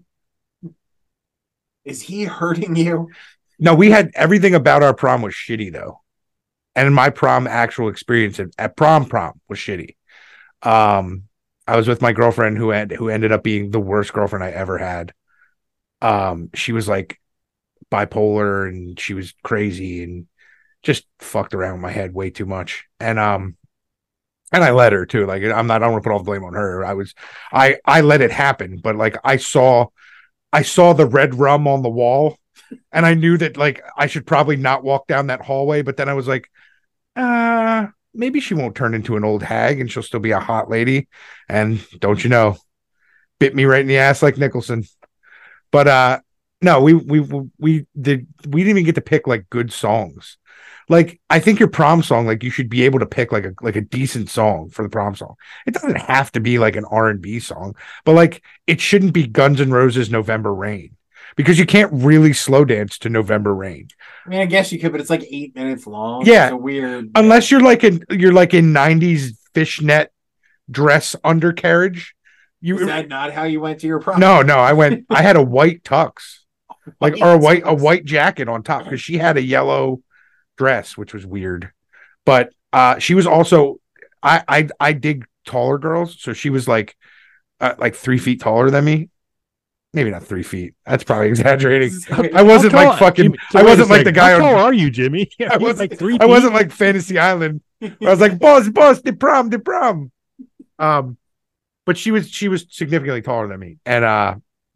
Is he hurting you? No, we had everything about our prom was shitty though. And my prom actual experience at, at prom prom was shitty. Um, I was with my girlfriend who had who ended up being the worst girlfriend I ever had. Um, she was like bipolar and she was crazy and just fucked around with my head way too much. And um and I let her too. Like I'm not I don't want to put all the blame on her. I was I I let it happen, but like I saw I saw the red rum on the wall and I knew that like I should probably not walk down that hallway, but then I was like, uh maybe she won't turn into an old hag and she'll still be a hot lady. And don't you know, bit me right in the ass like Nicholson. But uh no, we we we did we didn't even get to pick like good songs. Like I think your prom song, like you should be able to pick like a like a decent song for the prom song. It doesn't have to be like an R and B song, but like it shouldn't be Guns N' Roses November Rain because you can't really slow dance to November Rain. I mean, I guess you could, but it's like eight minutes long. Yeah. It's a weird. Unless you're like in you're like in nineties fishnet dress undercarriage. You Is that not how you went to your prom? No, no, I went I had a white tux. like or a white a white jacket on top because she had a yellow dress, which was weird. But uh, she was also I I I dig taller girls, so she was like uh, like three feet taller than me. Maybe not three feet. That's probably exaggerating. I wasn't How tall- like fucking. Jimmy, so I wait a wasn't like the second. guy. How on, tall are you, Jimmy? I You wasn't like three. I feet? wasn't like Fantasy Island. I was like, boss, boss, the prom, the prom. Um, but she was she was significantly taller than me, and uh,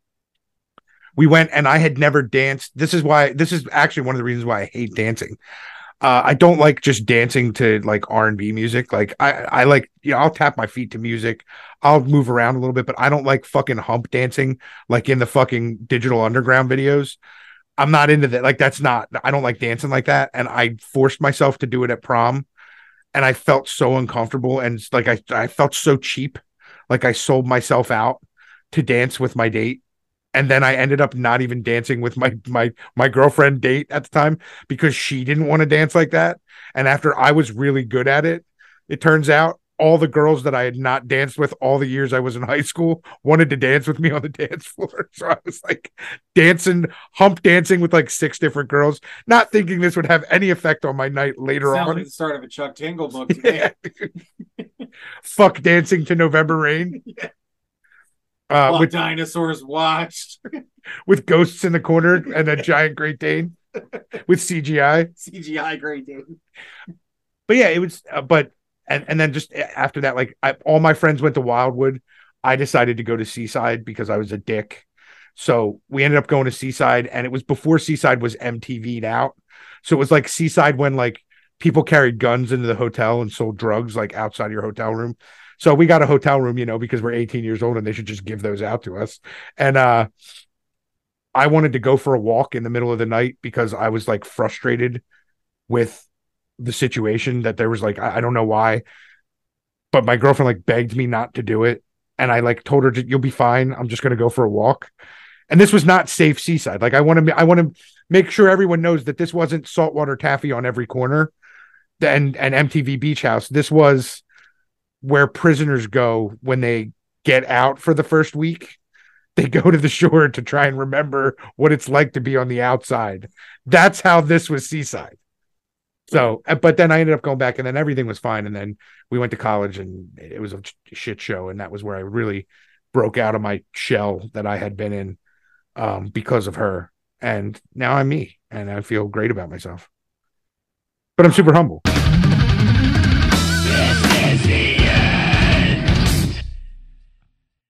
we went, and I had never danced. This is why. This is actually one of the reasons why I hate dancing. Uh, I don't like just dancing to like R and B music. Like I, I like, you know, I'll tap my feet to music. I'll move around a little bit, but I don't like fucking hump dancing like in the fucking Digital Underground videos. I'm not into that. Like that's not, I don't like dancing like that. And I forced myself to do it at prom and I felt so uncomfortable. And like, I, I felt so cheap. Like I sold myself out to dance with my date. And then I ended up not even dancing with my my my girlfriend date at the time because she didn't want to dance like that. And after I was really good at it, it turns out all the girls that I had not danced with all the years I was in high school wanted to dance with me on the dance floor. So I was like dancing, hump dancing with like six different girls, not thinking this would have any effect on my night later Sounds on. like the start of a Chuck Tingle book today. Yeah. Fuck dancing to November Rain. Yeah. Uh, While with dinosaurs watched. with ghosts in the corner and a giant Great Dane with C G I. C G I Great Dane. But yeah, it was. Uh, but and and then just after that, like I, all my friends went to Wildwood. I decided to go to Seaside because I was a dick. So we ended up going to Seaside, and it was before Seaside was M T V'd out. So it was like Seaside when like people carried guns into the hotel and sold drugs like outside your hotel room. So we got a hotel room, you know, because we're eighteen years old and they should just give those out to us. And uh, I wanted to go for a walk in the middle of the night because I was like frustrated with the situation that there was like, I, I don't know why, but my girlfriend like begged me not to do it. And I like told her, you'll be fine. I'm just going to go for a walk. And this was not safe Seaside. Like I want to, I want to make sure everyone knows that this wasn't saltwater taffy on every corner and, and M T V Beach House. This was where prisoners go when they get out for the first week. They go to the shore to try and remember what it's like to be on the outside. That's how this was Seaside. So, but then I ended up going back and then everything was fine. And then we went to college and it was a shit show. And that was where I really broke out of my shell that I had been in um, because of her. And now I'm me and I feel great about myself, but I'm super humble. This is the